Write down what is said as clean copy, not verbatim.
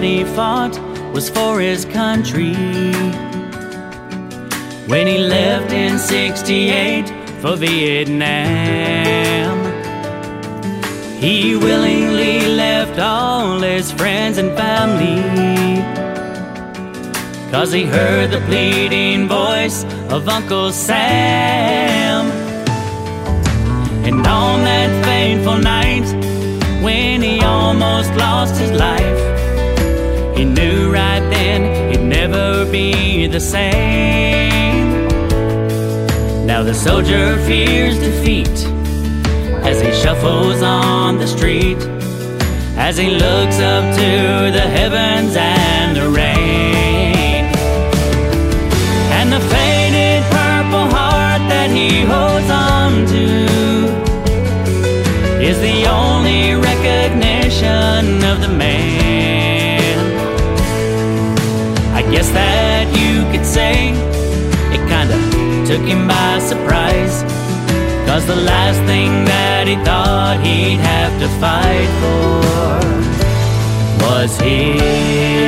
that he fought was for his country. When he left in '68 for Vietnam, he willingly left all his friends and family, 'cause he heard the pleading voice of Uncle Sam. And on that fateful night, when he almost lost his life, he knew right then he'd never be the same. Now the soldier fears defeat as he shuffles on the street, as he looks up to the heavens and the rain. And the faded purple heart that he holds on to is the only recognition of the man. I guess that you could say it kinda took him by surprise, 'cause the last thing that he thought he'd have to fight for was his